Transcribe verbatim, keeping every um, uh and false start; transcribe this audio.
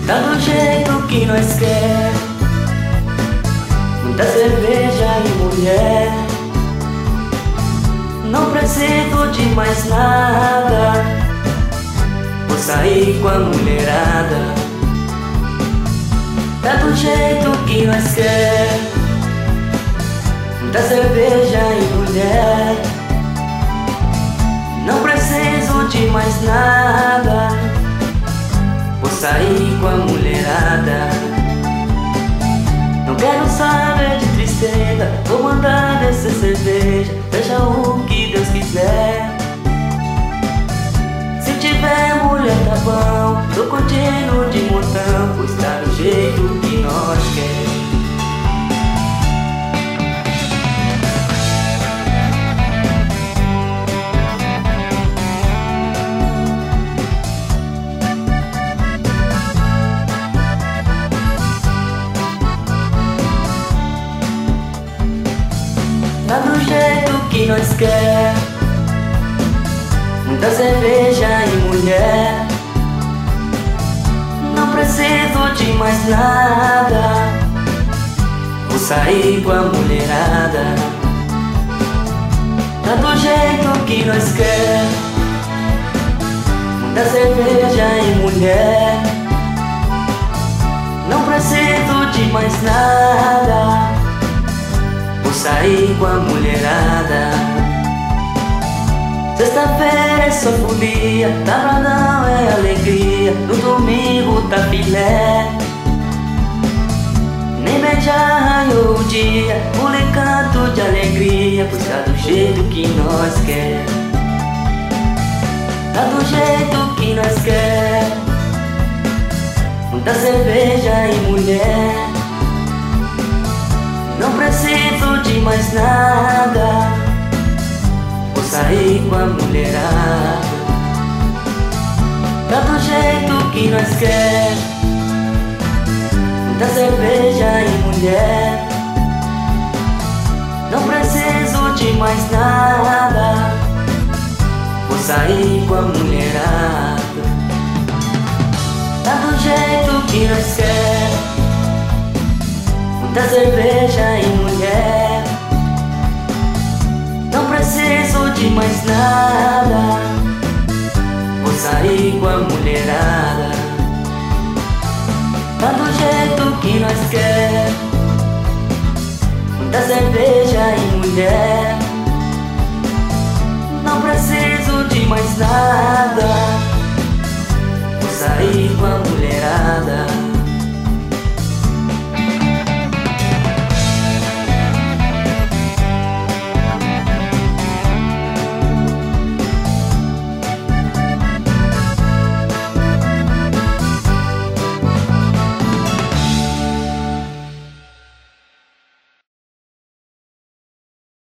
Tá do jeito que nós quer, muita cerveja e mulher. Não preciso de mais nada, vou sair com a mulherada. Tá do jeito que nós quer, muita cerveja e mulher. Não preciso de mais nada, vou sair com a mulherada. Não quero saber de tristeza, vou mandar descer cerveja, seja o que Deus quiser. Se tiver mulher tá bom, tô curtindo de montão, pois tá do jeito que nós quer. Tá do jeito que nós quer, muita cerveja e mulher. Não preciso de mais nada, vou sair com a mulherada. Tá do jeito que nós quer, muita cerveja e mulher. Não preciso de mais nada, vou sair com a mulherada. Sexta-feira é só folia, sabadão é alegria, no domingo tá filé. Nem beijar raiou o dia, molecanto de alegria, pois tá do jeito que nós quer. Tá do jeito que nós quer, muita cerveja e mulher. Não preciso de mais nada, vou sair com a mulherada. Tá do jeito que nós quer, muita cerveja e mulher. Não preciso de mais nada, vou sair com a mulherada. Tá do jeito que nós quer, muita cerveja e mulher. Não preciso de mais nada, vou sair com a mulherada. Tá do jeito que nós quer, muita cerveja e mulher. Não preciso de mais nada, vou sair com a mulherada.